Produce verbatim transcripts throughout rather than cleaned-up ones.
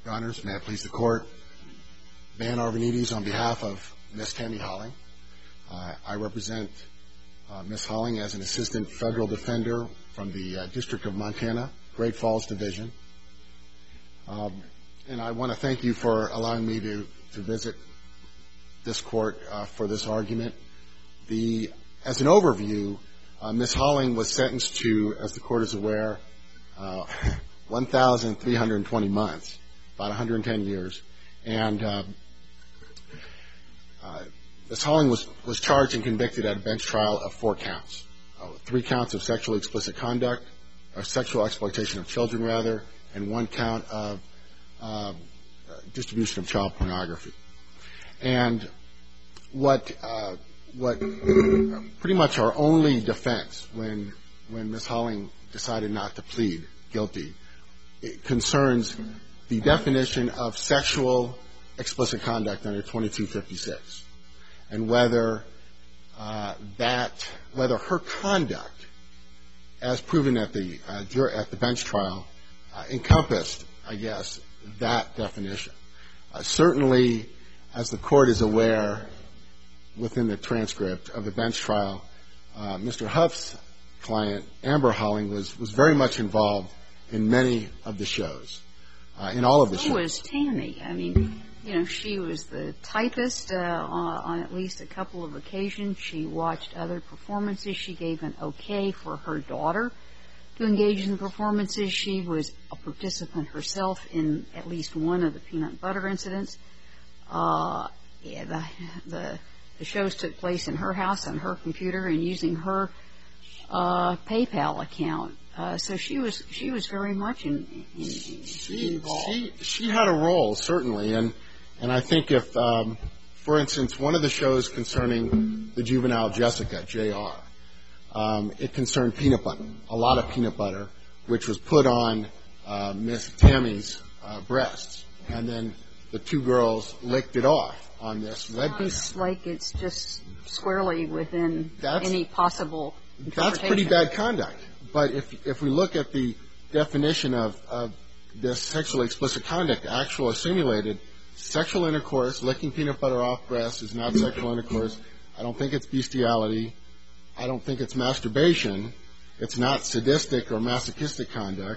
Your Honors, may I please the Court? Van Arvanites on behalf of Miss Tammy Holling. Uh, I represent uh, Miss Holling as an assistant federal defender from the uh, District of Montana, Great Falls Division. Um, and I want to thank you for allowing me to, to visit this court uh, for this argument. The, as an overview, uh, Miss Holling was sentenced to, as the Court is aware, uh, one thousand three hundred twenty months, about one hundred ten years. And uh, uh, Miss Holling was, was charged and convicted at a bench trial of four counts. Uh, three counts of sexually explicit conduct, or sexual exploitation of children, rather, and one count of uh, distribution of child pornography. And what uh, what pretty much our only defense when when Miss Holling decided not to plead guilty, it concerns the definition of sexual explicit conduct under twenty-two fifty-six, and whether uh, that whether her conduct, as proven at the uh, at the bench trial, uh, encompassed, I guess, that definition. Uh, certainly, as the Court is aware, within the transcript of the bench trial, uh, Mister Huff's client, Amber Holling, was was very much involved in many of the shows. Uh, in all of the shows. Who was Tammy? I mean, you know, she was the typist uh, on, on at least a couple of occasions. She watched other performances. She gave an okay for her daughter to engage in the performances. She was a participant herself in at least one of the peanut butter incidents. Uh, yeah, the, the the shows took place in her house on her computer and using her uh, PayPal account. Uh, so she was she was very much in, in, she, involved. She she had a role, certainly, and and I think if, um, for instance, one of the shows concerning the juvenile Jessica, J R, um, it concerned peanut butter, a lot of peanut butter, which was put on uh, Miss Tammy's uh, breasts, and then the two girls licked it off on this webcam. Sounds like it's just squarely within That's, any possible interpretation. That's pretty bad conduct. But if if we look at the definition of, of this sexually explicit conduct, actual or simulated, sexual intercourse, licking peanut butter off breasts is not sexual intercourse. I don't think it's bestiality. I don't think it's masturbation. It's not sadistic or masochistic conduct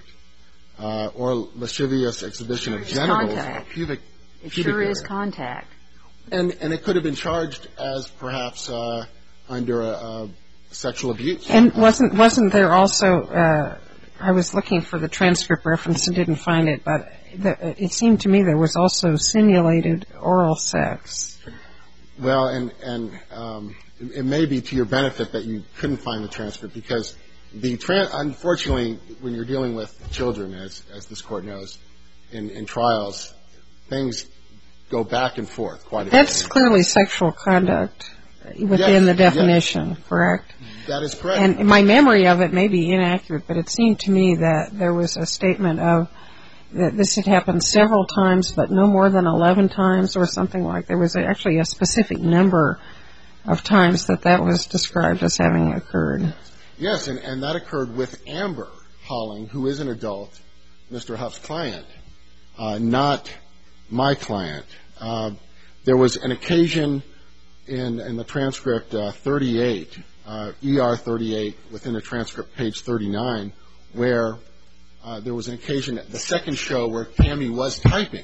uh, or lascivious exhibition of genitals or pubic. It pubic sure area. is contact. And and it could have been charged as perhaps uh, under a, a sexual abuse. And wasn't wasn't there also? Uh, I was looking for the transcript reference and didn't find it, but the, it seemed to me there was also simulated oral sex. Well, and and um, it, it may be to your benefit that you couldn't find the transcript, because the tran- unfortunately, when you're dealing with children, as as this court knows, in, in trials, things go back and forth quite a bit. That's clearly sexual conduct within yes, the definition, yes. correct? That is correct. And my memory of it may be inaccurate, but it seemed to me that there was a statement of that this had happened several times, but no more than eleven times or something like. There was actually a specific number of times that that was described as having occurred. Yes, and, and that occurred with Amber Holling, who is an adult, Mister Huff's client, uh, not my client. Uh, there was an occasion in, in the transcript uh, thirty-eight, uh, E R thirty-eight, within the transcript, page thirty-nine, where uh, there was an occasion, the second show, where Tammy was typing,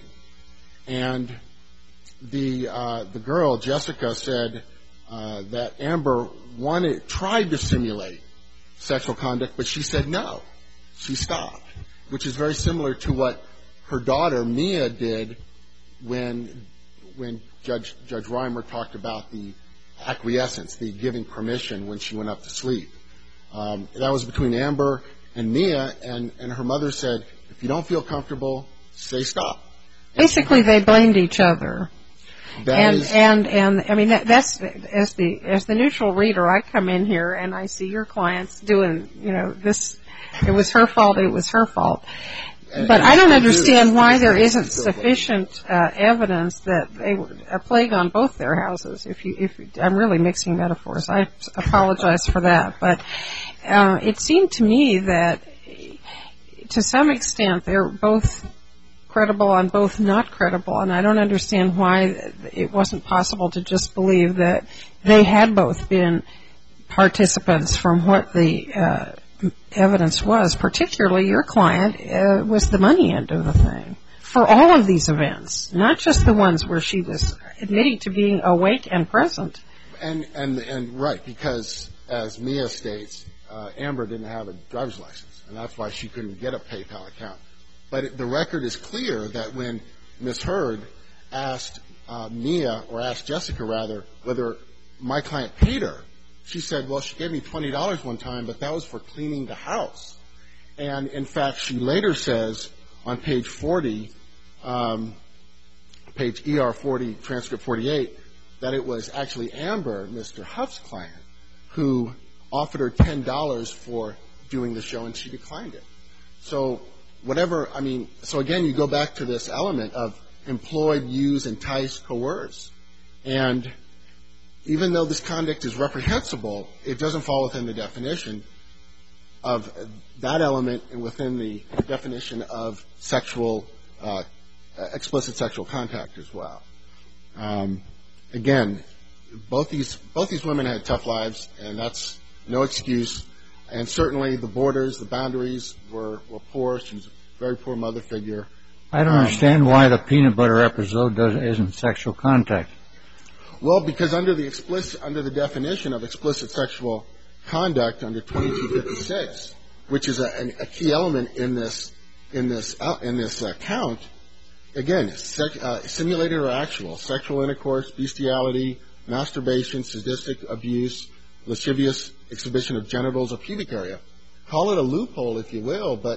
and the uh, the girl Jessica said uh, that Amber wanted tried to simulate sexual conduct, but she said no. She stopped, which is very similar to what her daughter Mia did when when Judge Judge Reimer talked about the acquiescence, the giving permission when she went up to sleep. Um, that was between Amber and Mia, and, and her mother said, if you don't feel comfortable, say stop. Basically, they blamed each other. That and, is, and, and, I mean, that, that's, as the, as the neutral reader, I come in here and I see your clients doing, you know, this, it was her fault, it was her fault. and, But and I don't do. understand why there isn't sufficient uh, evidence that they were a plague on both their houses. If you, if you, I'm really mixing metaphors. I apologize for that. But uh, it seemed to me that, to some extent, they're both credible and both not credible, and I don't understand why it wasn't possible to just believe that they had both been participants from what the uh, evidence was. Particularly your client uh, was the money end of the thing for all of these events, not just the ones where she was admitting to being awake and present. And and and right, because as Mia states, uh, Amber didn't have a driver's license, and that's why she couldn't get a PayPal account. But it, the record is clear that when Miz Heard asked uh, Mia, or asked Jessica rather, whether my client paid her, she said, well, she gave me twenty dollars one time, but that was for cleaning the house. And in fact, she later says on page forty, um, page E R forty, transcript forty-eight, that it was actually Amber, Mister Huff's client, who offered her ten dollars for doing the show, and she declined it. So whatever, I mean, so again, you go back to this element of employed, use, entice, coerce. And even though this conduct is reprehensible, it doesn't fall within the definition of that element and within the definition of sexual, uh, explicit sexual contact as well. Um, again, both these both these women had tough lives, and that's no excuse. And certainly the borders, the boundaries were, were poor. She was a very poor mother figure. I don't um, understand why the peanut butter episode does, isn't sexual contact. Well, because under the explicit, under the definition of explicit sexual conduct under twenty-two fifty-six, which is a, a key element in this in this uh, in this uh, count, again, sec, uh, simulated or actual sexual intercourse, bestiality, masturbation, sadistic abuse, lascivious exhibition of genitals or pubic area. Call it a loophole if you will, but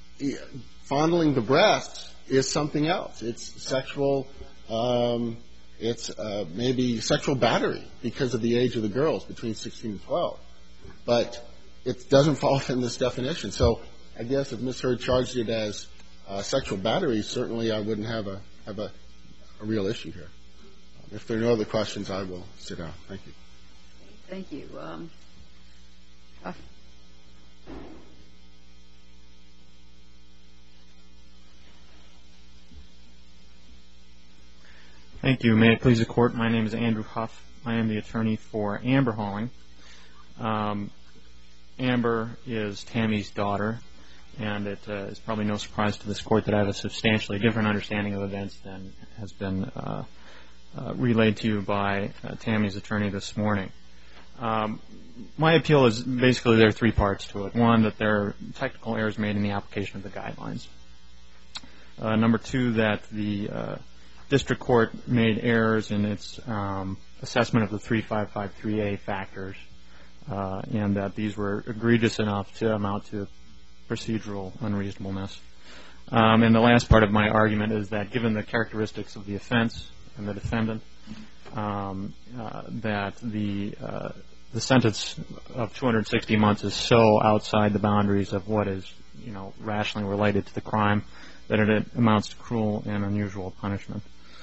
fondling the breasts is something else. It's sexual. Um, it's uh, maybe sexual battery because of the age of the girls between sixteen and twelve. But it doesn't fall within this definition. So I guess if Miz Heard charged it as uh, sexual battery, certainly I wouldn't have a have a, a real issue here. Um, if there are no other questions, I will sit down. Thank you. Thank you. Um, uh. Thank you. May it please the Court, my name is Andrew Huff. I am the attorney for Amber Halling. Um, Amber is Tammy's daughter, and it uh, is probably no surprise to this Court that I have a substantially different understanding of events than has been uh, uh, relayed to you by uh, Tammy's attorney this morning. Um, my appeal is basically there are three parts to it. One, that there are technical errors made in the application of the guidelines. Uh, number two, that the uh, district court made errors in its um, assessment of the three five five three A factors, uh, and that these were egregious enough to amount to procedural unreasonableness. Um, and the last part of my argument is that given the characteristics of the offense and the defendant, um, uh, that the uh, the sentence of two hundred sixty months is so outside the boundaries of what is, you know, rationally related to the crime that it amounts to cruel and unusual punishment.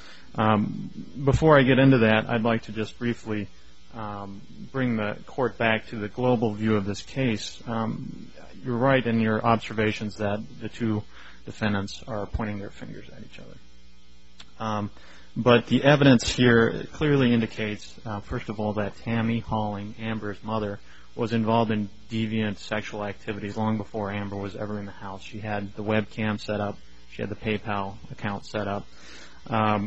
Um, before I get into that, I'd like to just briefly um, bring the Court back to the global view of this case. Um, you're right in your observations that the two defendants are pointing their fingers at each other. Um, but the evidence here clearly indicates, uh, first of all, that Tammy Halling, Amber's mother, was involved in deviant sexual activities long before Amber was ever in the house. She had the webcam set up. She had the PayPal account set up. Um,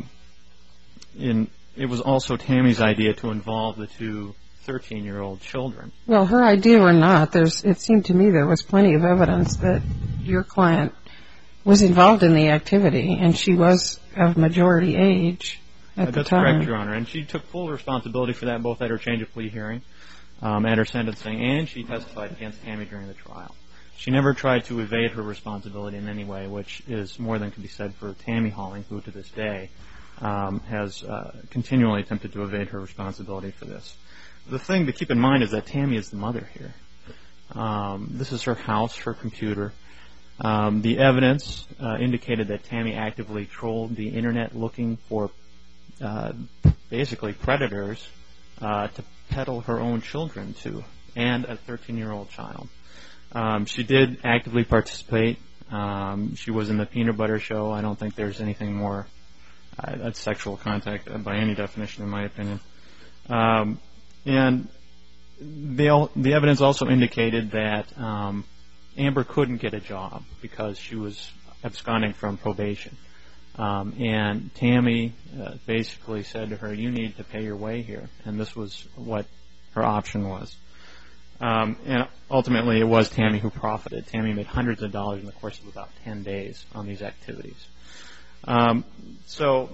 in, it was also Tammy's idea to involve the two thirteen-year-old children. Well, her idea or not, there's, it seemed to me there was plenty of evidence that your client was involved in the activity, and she was of majority age at uh, the that's time. That's correct, Your Honor. And she took full responsibility for that, both at her change of plea hearing, um, at her sentencing, and she testified against Tammy during the trial. She never tried to evade her responsibility in any way, which is more than can be said for Tammy Halling, who to this day um, has uh, continually attempted to evade her responsibility for this. The thing to keep in mind is that Tammy is the mother here. Um, this is her house, her computer. Um, the evidence uh, indicated that Tammy actively trolled the Internet looking for uh, basically predators uh, to peddle her own children to, and a thirteen-year-old child. Um, she did actively participate Um, she was in the Peanut Butter Show. I don't think there's anything more uh, that's sexual contact by any definition, in my opinion. Um, and the, the evidence also indicated that um, Amber couldn't get a job because she was absconding from probation. Um, and Tammy uh, basically said to her, you need to pay your way here. And this was what her option was. Um, and ultimately, it was Tammy who profited. Tammy made hundreds of dollars in the course of about ten days on these activities. Um, so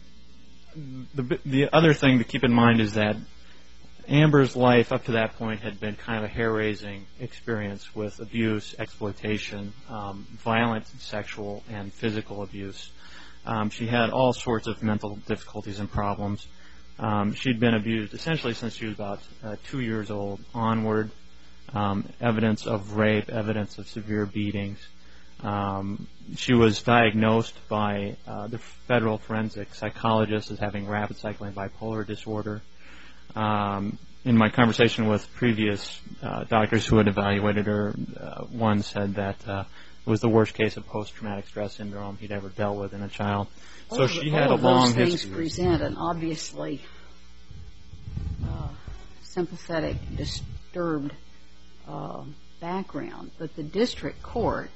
the, the other thing to keep in mind is that Amber's life up to that point had been kind of a hair-raising experience with abuse, exploitation, um, violent sexual and physical abuse. Um, she had all sorts of mental difficulties and problems. Um, she'd been abused essentially since she was about uh, two years old onward. Um, evidence of rape, evidence of severe beatings. Um, she was diagnosed by uh, the federal forensic psychologist as having rapid cycling bipolar disorder. Um, in my conversation with previous uh, doctors who had evaluated her, uh, one said that uh, it was the worst case of post-traumatic stress syndrome he'd ever dealt with in a child. So all she of, had all a of long those things history. present an obviously uh, sympathetic, disturbed uh, background, but the district court,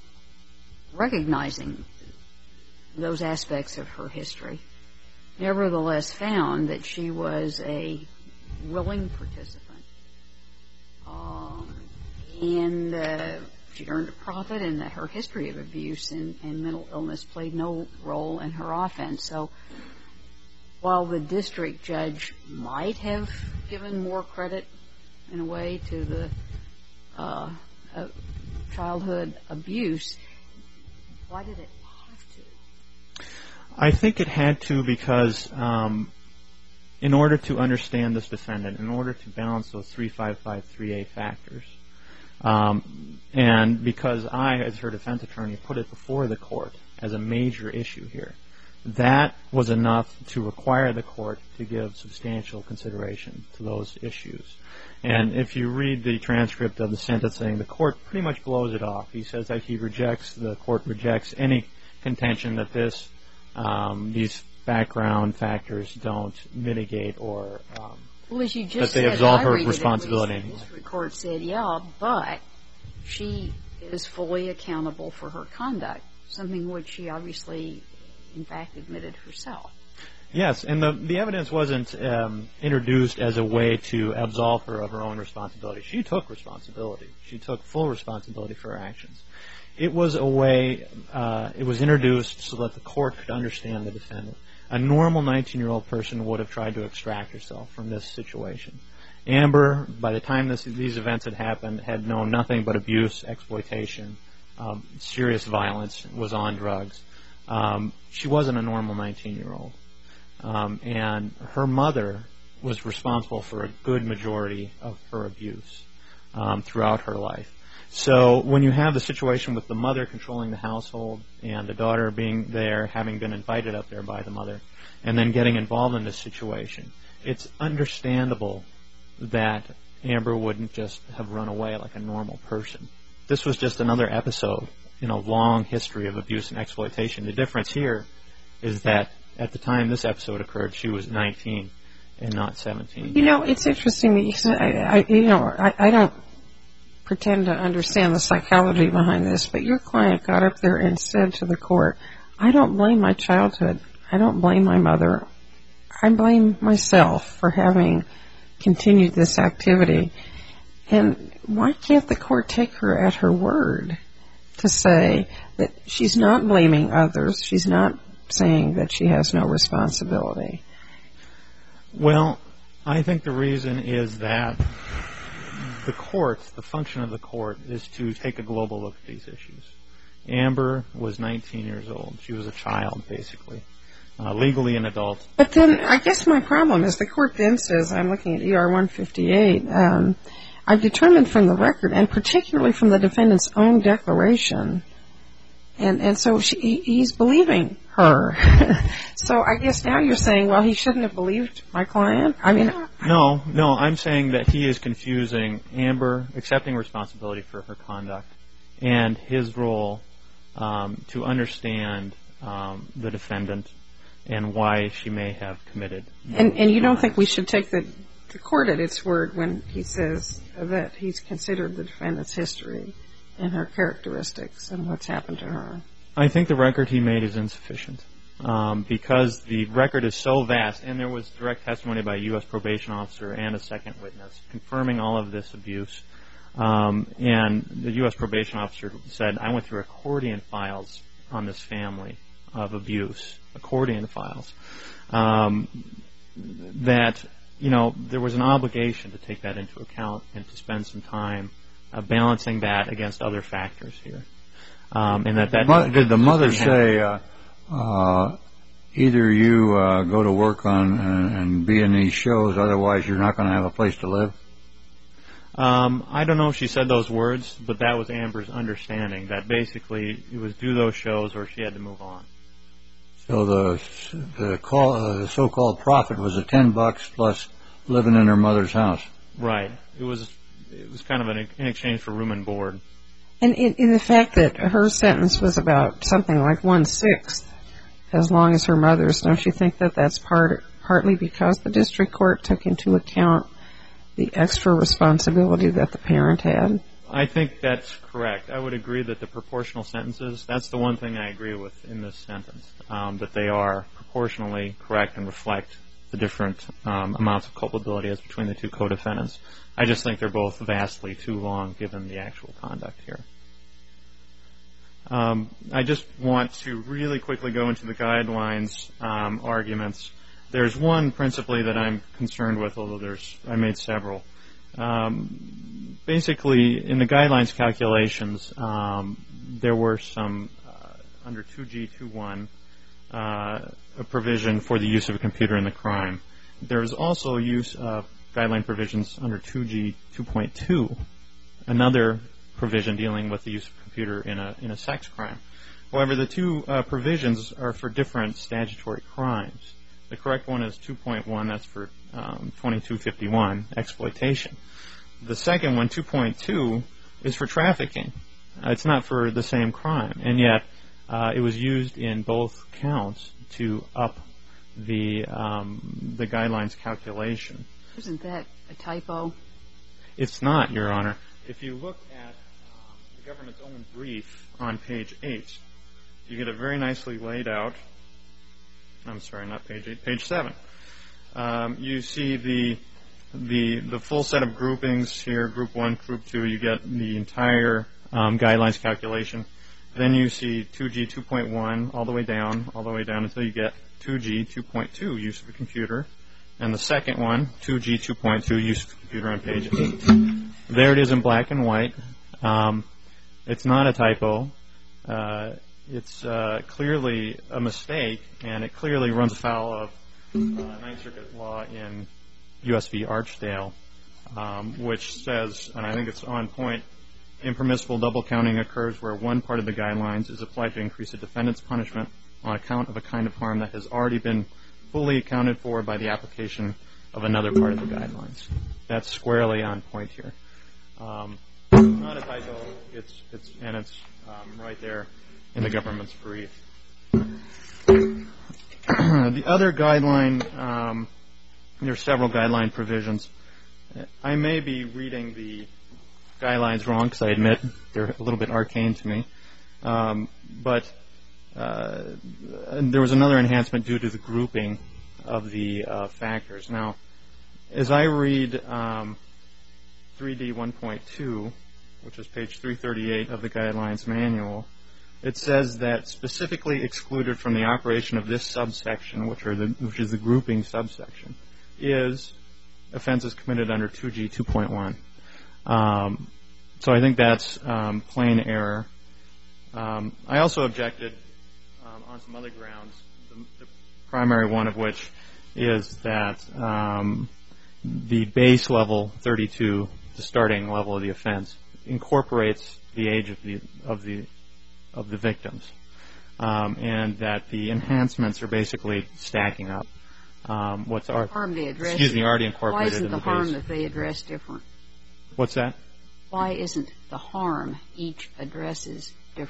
recognizing those aspects of her history, nevertheless found that she was a willing participant, um, and uh, she earned a profit, and that her history of abuse and, and mental illness played no role in her offense. So while the district judge might have given more credit, in a way, to the uh, uh, childhood abuse, why did it have to? I think it had to because um, in order to understand this defendant, in order to balance those three five five three A factors, um, and because I, as her defense attorney, put it before the court as a major issue here, that was enough to require the court to give substantial consideration to those issues. And if you read the transcript of the sentencing, the court pretty much blows it off. He says that he rejects, the court rejects any contention that this, um, these background factors don't mitigate or um, well, as you just that they said, absolve I her read of it, responsibility. at least, the district court said, yeah, but she is fully accountable for her conduct, something which she obviously, in fact, admitted herself. Yes, and the, the evidence wasn't um, introduced as a way to absolve her of her own responsibility. She took responsibility. She took full responsibility for her actions. It was a way, uh, it was introduced so that the court could understand the defendant. A normal nineteen-year-old person would have tried to extract herself from this situation. Amber, by the time this, these events had happened, had known nothing but abuse, exploitation, um, serious violence, was on drugs. Um, she wasn't a normal nineteen-year-old. Um, and her mother was responsible for a good majority of her abuse um, throughout her life. So when you have the situation with the mother controlling the household and the daughter being there, having been invited up there by the mother, and then getting involved in this situation, it's understandable that Amber wouldn't just have run away like a normal person. This was just another episode in a long history of abuse and exploitation. The difference here is that at the time this episode occurred, she was nineteen and not seventeen. You know, it's interesting that you said, I, I, you know, I, I don't pretend to understand the psychology behind this, but your client got up there and said to the court, I don't blame my childhood. I don't blame my mother. I blame myself for having continued this activity. And why can't the court take her at her word to say that she's not blaming others, she's not saying that she has no responsibility? Well, I think the reason is that the court, the function of the court, is to take a global look at these issues. Amber was nineteen years old. She was a child, basically, uh, legally an adult. But then I guess my problem is the court then says, I'm looking at E R one fifty-eight, um, I've determined from the record, and particularly from the defendant's own declaration, and, and so she, he's believing her. So I guess now you're saying, well, he shouldn't have believed my client? I mean, No, no, I'm saying that he is confusing Amber accepting responsibility for her conduct and his role um, to understand um, the defendant and why she may have committed. And, and you don't think we should take the, the court at its word when he says that he's considered the defendant's history and her characteristics and what's happened to her? I think the record he made is insufficient um, because the record is so vast, and there was direct testimony by a U S probation officer and a second witness confirming all of this abuse. Um, and the U S probation officer said, I went through accordion files on this family of abuse, accordion files, um, that, you know, there was an obligation to take that into account and to spend some time uh, balancing that against other factors here. Um, and that, that did the mother say, uh, uh, either you uh, go to work on and, and be in these shows, otherwise you're not going to have a place to live? Um, I don't know if she said those words, but that was Amber's understanding, that basically it was do those shows or she had to move on. So the the, call, uh, the so-called profit was a ten bucks plus living in her mother's house. Right. It was it was kind of an, in exchange for room and board. And in, in the fact that her sentence was about something like one-sixth as long as her mother's, don't you think that that's part partly because the district court took into account the extra responsibility that the parent had? I think that's correct. I would agree that the proportional sentences, that's the one thing I agree with in this sentence, um, that they are proportionally correct and reflect the different um, amounts of culpability as between the two co-defendants. I just think they're both vastly too long given the actual conduct here. Um, I just want to really quickly go into the guidelines um, arguments. There's one principally that I'm concerned with, although there's I made several. Um, basically, in the guidelines calculations, um, there were some, uh, under two G twenty-one, uh, a provision for the use of a computer in the crime. There's also use of guideline provisions under two G two point two, another provision dealing with the use of a computer in a, in a sex crime. However, the two uh, provisions are for different statutory crimes. The correct one is two point one, that's for um, twenty-two fifty-one, exploitation. The second one, two point two, is for trafficking. Uh, it's not for the same crime, and yet uh, it was used in both counts to up the um, the guidelines calculation. Isn't that a typo? It's not, Your Honor. If you look at um, the government's own brief on page eight, you get a very nicely laid out, I'm sorry, not page eight, page seven. Um, you see the the the full set of groupings here, group one, group two, you get the entire um, guidelines calculation. Then you see two G two point one all the way down, all the way down until you get two G two point two, use of a computer. And the second one, two G two point two, use of a computer on page eight. There it is in black and white. Um, it's not a typo. Uh, it's uh, clearly a mistake, and it clearly runs afoul of uh, Ninth Circuit law in U S v. Archdale, um, which says, and I think it's on point, impermissible double counting occurs where one part of the guidelines is applied to increase a defendant's punishment on account of a kind of harm that has already been fully accounted for by the application of another part of the guidelines. That's squarely on point here. Um, it's not a typo, it's, it's, and it's um, right there in the government's brief. The other guideline, um, there are several guideline provisions. I may be reading the guidelines wrong because I admit they're a little bit arcane to me. Um, but uh, there was another enhancement due to the grouping of the uh, factors. Now, as I read um, three D one point two, which is page three thirty-eight of the guidelines manual, it says that specifically excluded from the operation of this subsection, which, are the, which is the grouping subsection, is offenses committed under two G two point one. Um, so I think that's um, plain error. Um, I also objected um, on some other grounds, the, the primary one of which is that um, the base level thirty-two, the starting level of the offense, incorporates the age of the of the of the victims, um, and that the enhancements are basically stacking up. Um, what's our harm they address? Excuse me, already incorporated. Why isn't in the, the harm base. that they address different? What's that? Why isn't the harm each addresses different?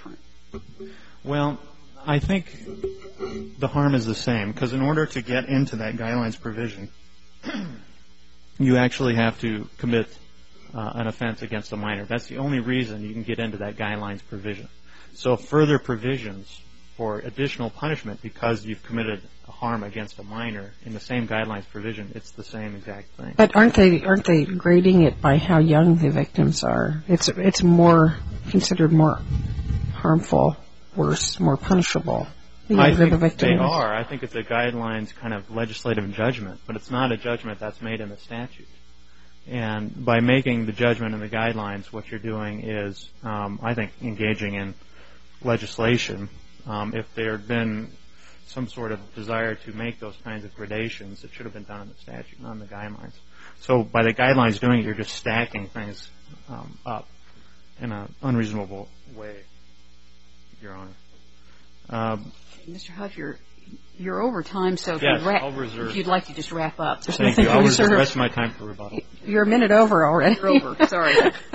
Well, I think the harm is the same, because in order to get into that guidelines provision, you actually have to commit uh, an offense against a minor. That's the only reason you can get into that guidelines provision. So further provisions for additional punishment because you've committed a harm against a minor in the same guidelines provision, it's the same exact thing. But aren't they aren't they grading it by how young the victims are? It's it's more considered more harmful, worse, more punishable. The I younger think the victim they is. are. I think it's a guidelines kind of legislative judgment, but it's not a judgment that's made in the statute. And by making the judgment in the guidelines, what you're doing is, um, I think, engaging in legislation. Um, if there had been some sort of desire to make those kinds of gradations, it should have been done in the statute, not in the guidelines. So by the guidelines doing it, you're just stacking things um, up in an unreasonable way, Your Honor. Um, Mister Huff, you're you're over time, so if, yes, you'd ra- I'll reserve. if you'd like to just wrap up. There's Thank nothing you. I'll to reserve the reserve. rest of my time for rebuttal. You're a minute over already. You're over. Sorry.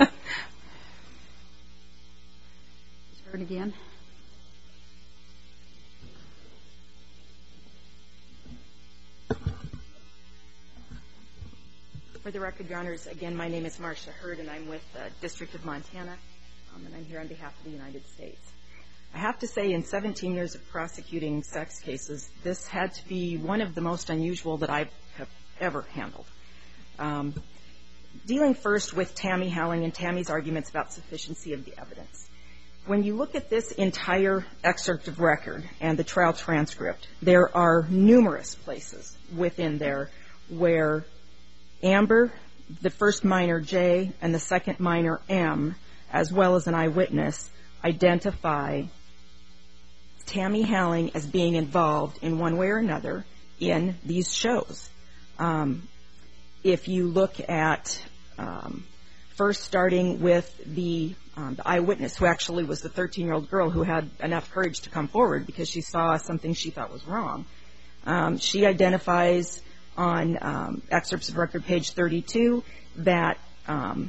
Turn again. For the record, Your Honors, again, my name is Marcia Hurd, and I'm with the District of Montana, um, and I'm here on behalf of the United States. I have to say, in seventeen years of prosecuting sex cases, this had to be one of the most unusual that I have ever handled. Um, dealing first with Tammy Howling and Tammy's arguments about sufficiency of the evidence. When you look at this entire excerpt of record and the trial transcript, there are numerous places within there where Amber, the first minor J, and the second minor M, as well as an eyewitness, identify Tammy Howling as being involved in one way or another in these shows. Um, if you look at um, first starting with the, um, the eyewitness, who actually was the thirteen-year-old girl who had enough courage to come forward because she saw something she thought was wrong. Um, she identifies on um, excerpts of record page thirty-two that um,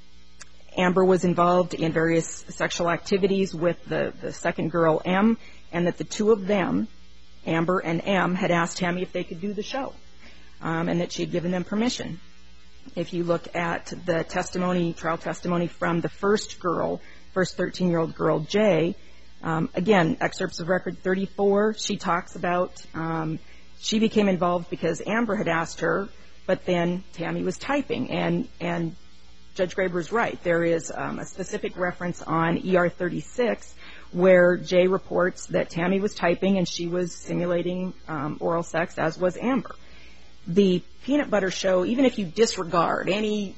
Amber was involved in various sexual activities with the, the second girl, M, and that the two of them, Amber and M, had asked Tammy if they could do the show, um, and that she had given them permission. If you look at the testimony, trial testimony from the first girl, first thirteen-year-old girl, J, um, again, excerpts of record thirty-four, she talks about um, she became involved because Amber had asked her, but then Tammy was typing, and and Judge Graber is right. There is um, a specific reference on E R thirty-six where Jay reports that Tammy was typing and she was simulating um, oral sex, as was Amber. The Peanut Butter Show, even if you disregard any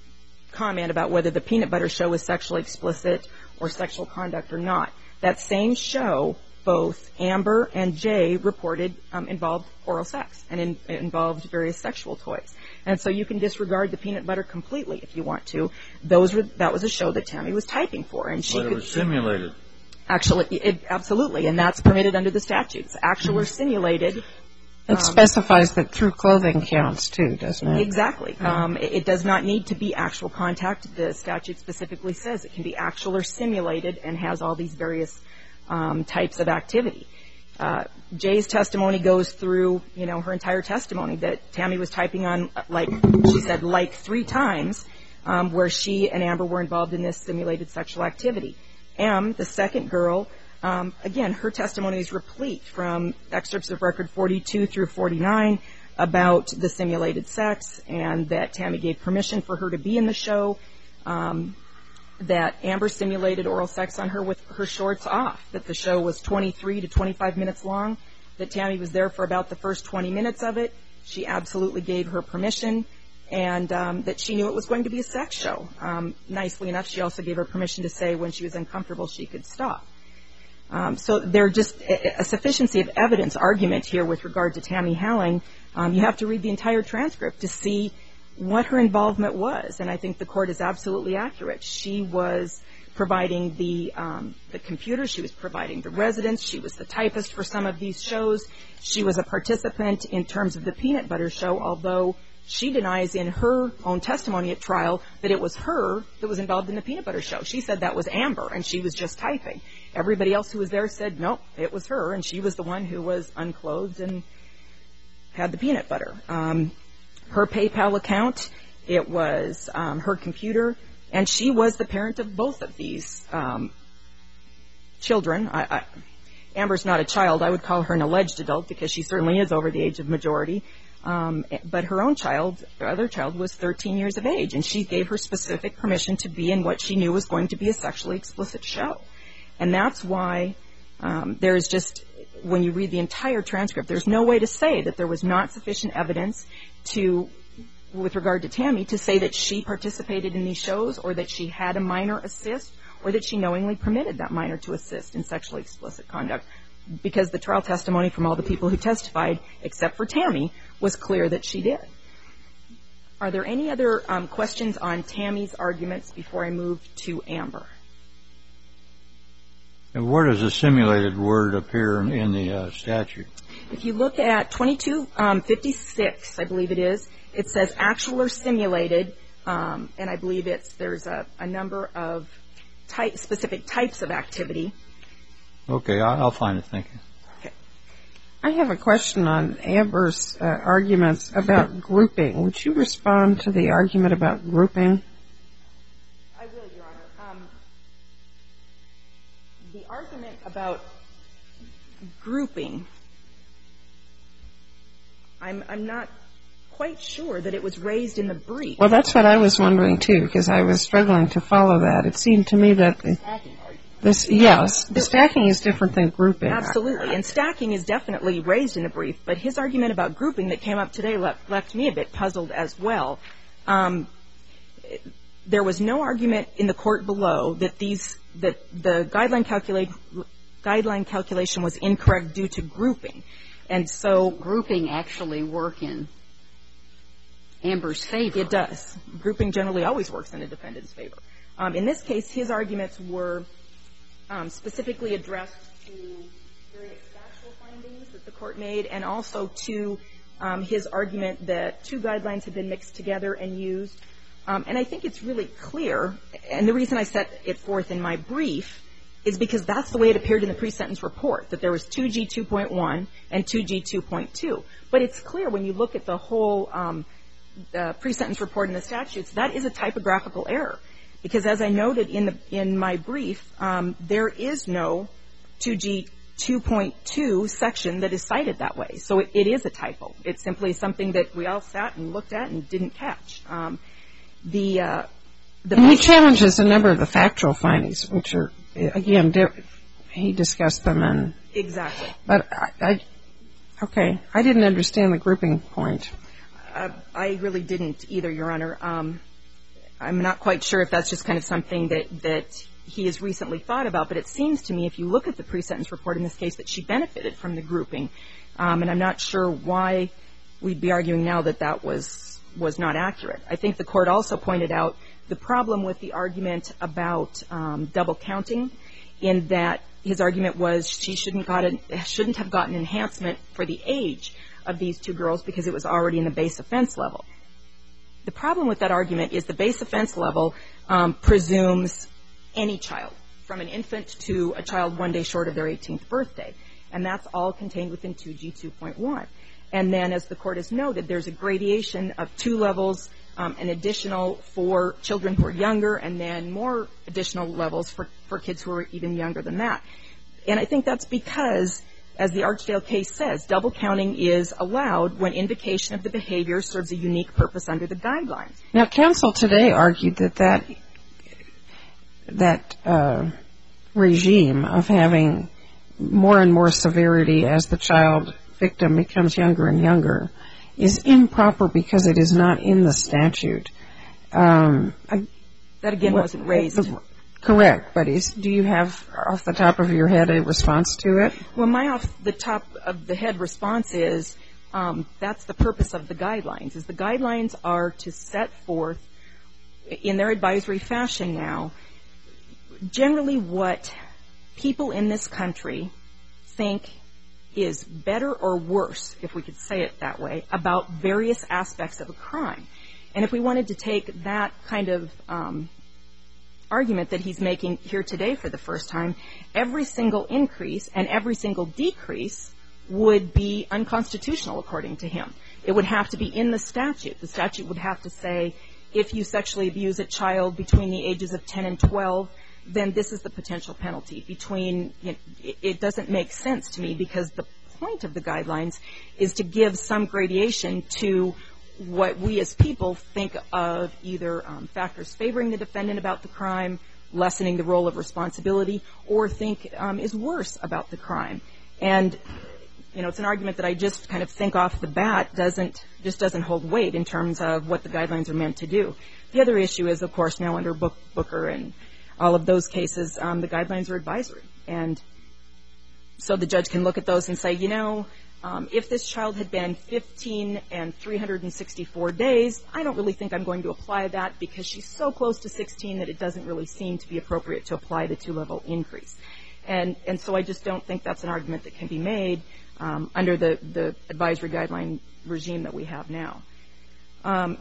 comment about whether the Peanut Butter Show was sexually explicit or sexual conduct or not, that same show, both Amber and Jay reported um, involved oral sex and in, involved various sexual toys. And so you can disregard the peanut butter completely if you want to. Those were that was a show that Tammy was typing for, and she but could it was simulated. Actually, it, absolutely, and that's permitted under the statutes. Actual or simulated. It um, specifies that through clothing counts too, doesn't it? Exactly. Um, it, it does not need to be actual contact. The statute specifically says it can be actual or simulated and has all these various um, types of activity. Uh, Jay's testimony goes through, you know, her entire testimony that Tammy was typing on, like she said, like three times, um, where she and Amber were involved in this simulated sexual activity. M, the second girl, um, again, her testimony is replete from excerpts of record forty-two through forty-nine about the simulated sex and that Tammy gave permission for her to be in the show, um, that Amber simulated oral sex on her with her shorts off, that the show was twenty-three to twenty-five minutes long, that Tammy was there for about the first twenty minutes of it. She absolutely gave her permission, and um, that she knew it was going to be a sex show. Um, nicely enough, she also gave her permission to say when she was uncomfortable she could stop. Um, so there's just a, a sufficiency of evidence argument here with regard to Tammy Howling. Um, you have to read the entire transcript to see what her involvement was, and I think the court is absolutely accurate. She was providing the um, the computer, she was providing the residence, she was the typist for some of these shows, she was a participant in terms of the Peanut Butter Show, although She denies in her own testimony at trial that it was her that was involved in the peanut butter show. She said that was Amber, and she was just typing. Everybody else who was there said, nope, it was her, and she was the one who was unclothed and had the peanut butter. Um, her PayPal account, it was um, her computer, and she was the parent of both of these um, children. I, I, Amber's not a child. I would call her an alleged adult because she certainly is over the age of majority. Um, but her own child, her other child, was thirteen years of age, and she gave her specific permission to be in what she knew was going to be a sexually explicit show. And that's why um, there is just, when you read the entire transcript, there's no way to say that there was not sufficient evidence to, with regard to Tammy, to say that she participated in these shows or that she had a minor assist or that she knowingly permitted that minor to assist in sexually explicit conduct. Because the trial testimony from all the people who testified, except for Tammy, was clear that she did. Are there any other um, questions on Tammy's arguments before I move to Amber? And where does the simulated word appear in, in the uh, statute? If you look at twenty-two fifty-six, I believe it is, it says actual or simulated, um, and I believe it's there's a, a number of type, specific types of activity. Okay, I'll find it. Thank you. Okay. I have a question on Amber's uh, arguments about grouping. Would you respond to the argument about grouping? I will, Your Honor. Um, the argument about grouping, I'm, I'm not quite sure that it was raised in the brief. Well, that's what I was wondering, too, because I was struggling to follow that. It seemed to me that the, this, yes, the stacking is different than grouping. Absolutely, and stacking is definitely raised in the brief, but his argument about grouping that came up today left, left me a bit puzzled as well. Um, there was no argument in the court below that these that the guideline calculate guideline calculation was incorrect due to grouping, and so grouping actually work in Amber's favor. It does. Grouping generally always works in a defendant's favor. Um, in this case, his arguments were um, specifically addressed to various factual findings that the court made, and also to um, his argument that two guidelines had been mixed together and used. Um, and I think it's really clear, and the reason I set it forth in my brief is because that's the way it appeared in the pre-sentence report, that there was two G two point one and two G two point two. But it's clear when you look at the whole um, uh, pre-sentence report in the statutes, that is a typographical error. Because as I noted in the in my brief, um, there is no two G two point two section that is cited that way. So it, it is a typo. It's simply something that we all sat and looked at and didn't catch. Um, the uh, the and he challenges a number of the factual findings, which are, again, he discussed them. And exactly. But I, I okay, I didn't understand the grouping point. Uh, I really didn't either, Your Honor. Um, I'm not quite sure if that's just kind of something that, that he has recently thought about, but it seems to me, if you look at the pre-sentence report in this case, that she benefited from the grouping. Um, and I'm not sure why we'd be arguing now that that was was not accurate. I think the court also pointed out the problem with the argument about um, double counting, in that his argument was she shouldn't, got an, shouldn't have gotten enhancement for the age of these two girls because it was already in the base offense level. The problem with that argument is the base offense level um, presumes any child, from an infant to a child one day short of their eighteenth birthday. And that's all contained within two G two point one. And then, as the court has noted, there's a gradation of two levels, um, an additional for children who are younger, and then more additional levels for, for kids who are even younger than that. And I think that's because, as the Archdale case says, double counting is allowed when invocation of the behavior serves a unique purpose under the guidelines. Now, counsel today argued that that, that uh, regime of having more and more severity as the child victim becomes younger and younger is improper because it is not in the statute. Um, I, that, again, what, wasn't raised. Uh, correct. But is, do you have, off the top of your head, a response to it? Well, my off-the-top-of-the-head response is um, that's the purpose of the guidelines, is the guidelines are to set forth, in their advisory fashion now, generally what people in this country think is better or worse, if we could say it that way, about various aspects of a crime. And if we wanted to take that kind of um, argument that he's making here today for the first time, every single increase and every single decrease would be unconstitutional according to him. It would have to be in the statute. The statute would have to say, if you sexually abuse a child between the ages of ten and twelve, then this is the potential penalty. Between, you know, it, it doesn't make sense to me, because the point of the guidelines is to give some gradation to what we as people think of either um, factors favoring the defendant about the crime, lessening the role of responsibility, or think um, is worse about the crime. And, you know, it's an argument that I just kind of think off the bat doesn't, just doesn't hold weight in terms of what the guidelines are meant to do. The other issue is, of course, now under Book, Booker and all of those cases, um, the guidelines are advisory. And so the judge can look at those and say, you know, um, if this child had been fifteen and three hundred sixty-four days, I don't really think I'm going to apply that, because she's so close to sixteen that it doesn't really seem to be appropriate to apply the two-level increase. And, and so I just don't think that's an argument that can be made um, under the, the advisory guideline regime that we have now. Um,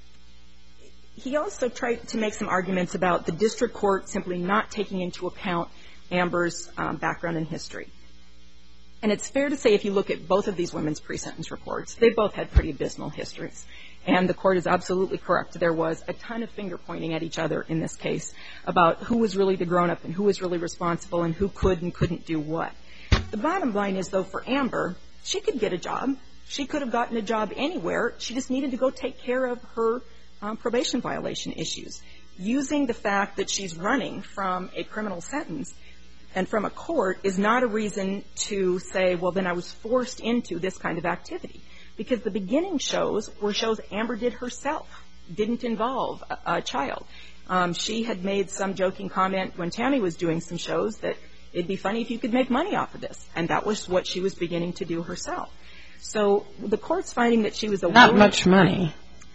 he also tried to make some arguments about the district court simply not taking into account Amber's um, background and history. And it's fair to say, if you look at both of these women's pre-sentence reports, they both had pretty abysmal histories. And the court is absolutely correct. There was a ton of finger pointing at each other in this case about who was really the grown-up and who was really responsible and who could and couldn't do what. The bottom line is, though, for Amber, she could get a job. She could have gotten a job anywhere. She just needed to go take care of her um, probation violation issues. Using the fact that she's running from a criminal sentence and from a court is not a reason to say, well, then I was forced into this kind of activity. Because the beginning shows were shows Amber did herself, didn't involve a, a child. Um, she had made some joking comment when Tammy was doing some shows that it'd be funny if you could make money off of this. And that was what she was beginning to do herself. So the court's finding that she was a Not much money.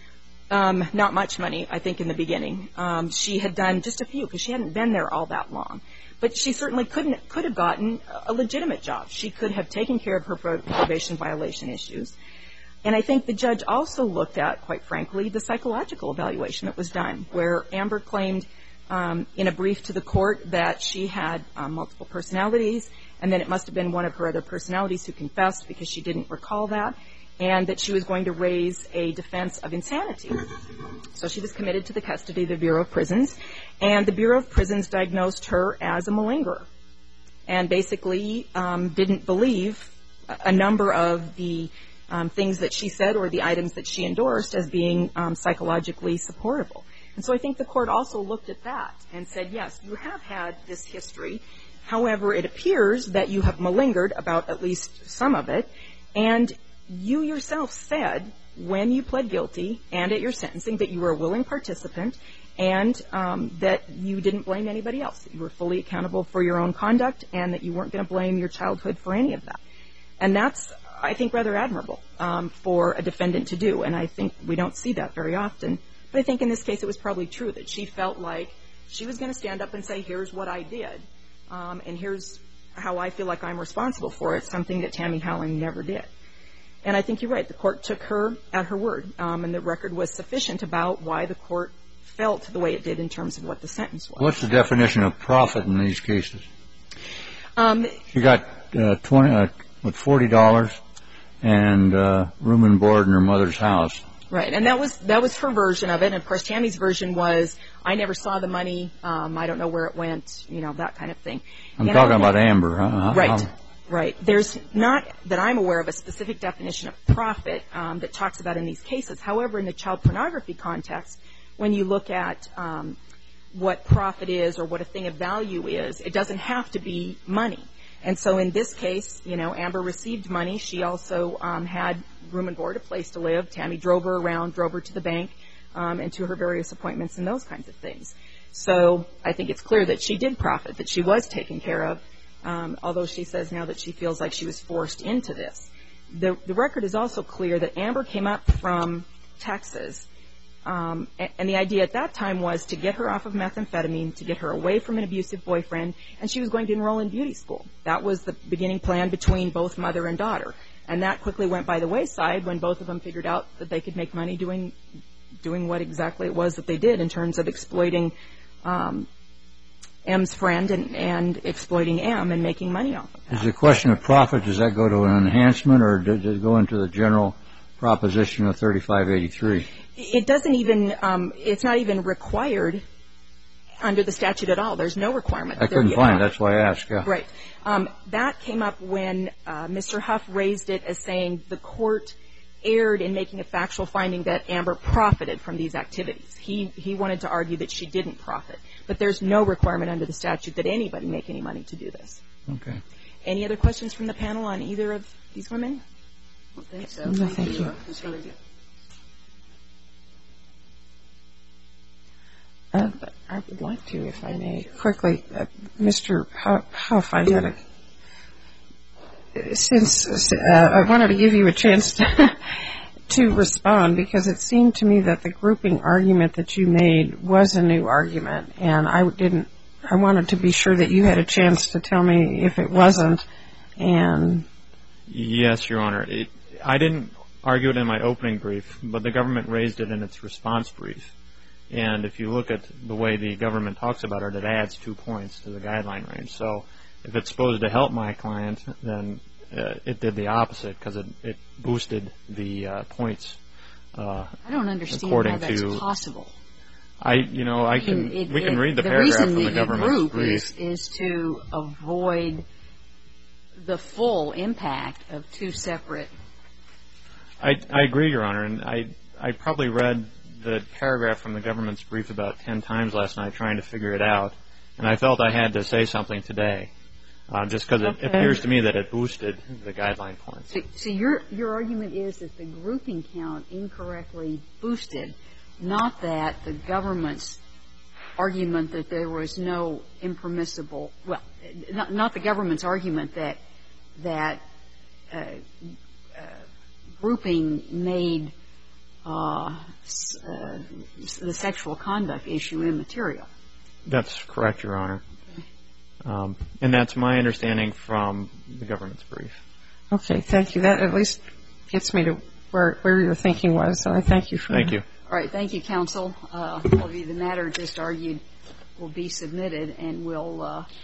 Um, not much money, I think, in the beginning. Um, she had done just a few, because she hadn't been there all that long. But she certainly couldn't, could have gotten a legitimate job. She could have taken care of her probation violation issues. And I think the judge also looked at, quite frankly, the psychological evaluation that was done, where Amber claimed um, in a brief to the court that she had um, multiple personalities, and then it must have been one of her other personalities who confessed, because she didn't recall that, and that she was going to raise a defense of insanity. So she was committed to the custody of the Bureau of Prisons, and the Bureau of Prisons diagnosed her as a malingerer, and basically um, didn't believe a number of the um, things that she said or the items that she endorsed as being um, psychologically supportable. And so I think the court also looked at that and said, yes, you have had this history. However, it appears that you have malingered about at least some of it, and you yourself said when you pled guilty and at your sentencing that you were a willing participant, and um, that you didn't blame anybody else, that you were fully accountable for your own conduct, and that you weren't going to blame your childhood for any of that. And that's, I think, rather admirable um, for a defendant to do, and I think we don't see that very often. But I think in this case it was probably true that she felt like she was going to stand up and say, here's what I did, um, and here's how I feel like I'm responsible for it, something that Tammy Howling never did. And I think you're right. The court took her at her word, um, and the record was sufficient about why the court felt the way it did in terms of what the sentence was. What's the definition of profit in these cases? Um, she got uh, twenty, uh, what, forty dollars and uh, room and board in her mother's house. Right, and that was that was her version of it. And of course, Tammy's version was, I never saw the money. Um, I don't know where it went. You know, that kind of thing. I'm and talking about Amber. Huh? Right. How, Right. There's not, that I'm aware of, a specific definition of profit um, that talks about in these cases. However, in the child pornography context, when you look at um, what profit is or what a thing of value is, it doesn't have to be money. And so in this case, you know, Amber received money. She also um, had room and board, a place to live. Tammy drove her around, drove her to the bank um, and to her various appointments and those kinds of things. So I think it's clear that she did profit, that she was taken care of. Um, although she says now that she feels like she was forced into this. The, the record is also clear that Amber came up from Texas Um, and the idea at that time was to get her off of methamphetamine, to get her away from an abusive boyfriend, and she was going to enroll in beauty school. That was the beginning plan between both mother and daughter. And that quickly went by the wayside when both of them figured out that they could make money doing doing what exactly it was that they did in terms of exploiting um, M's friend and, and exploiting M and making money off of that. Is the question of profit, does that go to an enhancement or does it go into the general proposition of thirty-five eighty-three? It doesn't even, um, it's not even required under the statute at all. There's no requirement. I couldn't find it. That's why I asked, yeah. Right. Um, that came up when uh, Mister Huff raised it as saying the court erred in making a factual finding that Amber profited from these activities. He he wanted to argue that she didn't profit. But there's no requirement under the statute that anybody make any money to do this. Okay. Any other questions from the panel on either of these women? I don't think so. No, Thank, thank you. you. Thank you. Uh, I would like to, if I may, quickly. Uh, Mister Huff, I had a, since uh, I wanted to give you a chance to, to respond because it seemed to me that the grouping argument that you made was a new argument, and I didn't. I wanted to be sure that you had a chance to tell me if it wasn't. And yes, Your Honor, it, I didn't argue it in my opening brief, but the government raised it in its response brief. And if you look at the way the government talks about it, it adds two points to the guideline range. So if it's supposed to help my client, then uh, it did the opposite because it, it boosted the uh, points. Uh, I don't understand how that's to, possible. I, you know, I can. It, we can it, read the, the paragraph reason from the that government's you group brief. Is, is to avoid the full impact of two separate. I, I agree, Your Honor, and I, I probably read the paragraph from the government's brief about ten times last night trying to figure it out, and I felt I had to say something today, uh, just because okay. it appears to me that it boosted the guideline points. So, so your your argument is that the grouping count incorrectly boosted, not that the government's argument that there was no impermissible, well, not, not the government's argument that that uh, uh, grouping made Uh, uh, the sexual conduct issue immaterial. That's correct, Your Honor. Um, and that's my understanding from the government's brief. okay, thank you. That at least gets me to where where your thinking was, and I thank you for Thank that. you. All right, thank you, counsel. Uh, all of you, the matter just argued will be submitted, and we'll uh,